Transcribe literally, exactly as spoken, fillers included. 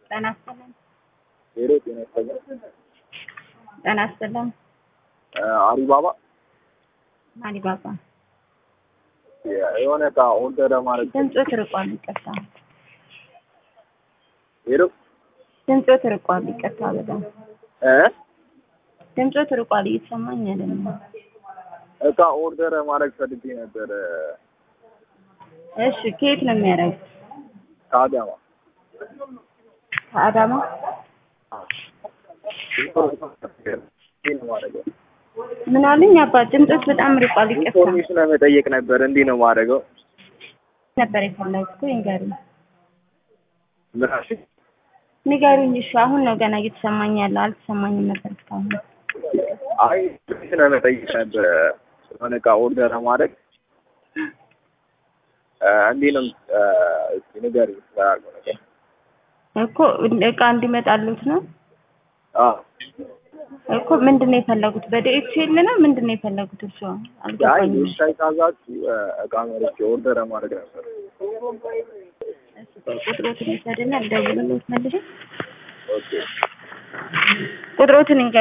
ጤና ይስጥልኝ። ሄሎ ጤና ይስጥልኝ። ጤና ይስጥልኝ። አሊባባ አሊባባ የሆነ ዕቃ ኦርደር ለማድረግ ድምፅዎ ትርቋል፣ ይቅርታ። ሄሎ ድምፅዎ ትርቋል፣ ይቅርታ በጣም እ ድምፅዎ ትርቋል፣ እየተሰማኝ አይደለም። ዕቃ ኦርደር ማድረግ ፈልጌ ነበር። እሺ፣ ከየት ነው የሚያደርጉት? ከአዳማ ከአዳማ ምን አሉኝ? አባት ድምፅዎት በጣም ርቋል፣ ይቅርታ። ኢንፎርሜሽን ለመጠየቅ ነበር። እንዲህ ነው የማደርገው ነበር የፈለጉት? ንገሩኝ። ምን አልሽ? ንገሩኝ። እሺ፣ አሁን ነው ገና እየተሰማኝ ያለው፣ አልተሰማኝም ነበር እስካሁን። አይ ኢንፎርሜሽን ለመጠየቅ ነበር። የሆነ ዕቃ ኦርደር ለማድረግ እንዲህ ነው። እስኪ ንገሪኝ ስላልኩ ነገር እኮ ዕቃ እንዲመጣሉት ነው አዎ እኮ። ምንድን ነው የፈለጉት? በዲኤችኤል ነው ምንድን ነው የፈለጉት? እሱ አልገባኝም። እሺ ታዛችሁ ዕቃ መርጬ ኦርደር ለማድረግ ነበር። እሺ ቁጥሮትን ይሰድና ደውሉልኝ መልሼ። ኦኬ ቁጥሮትን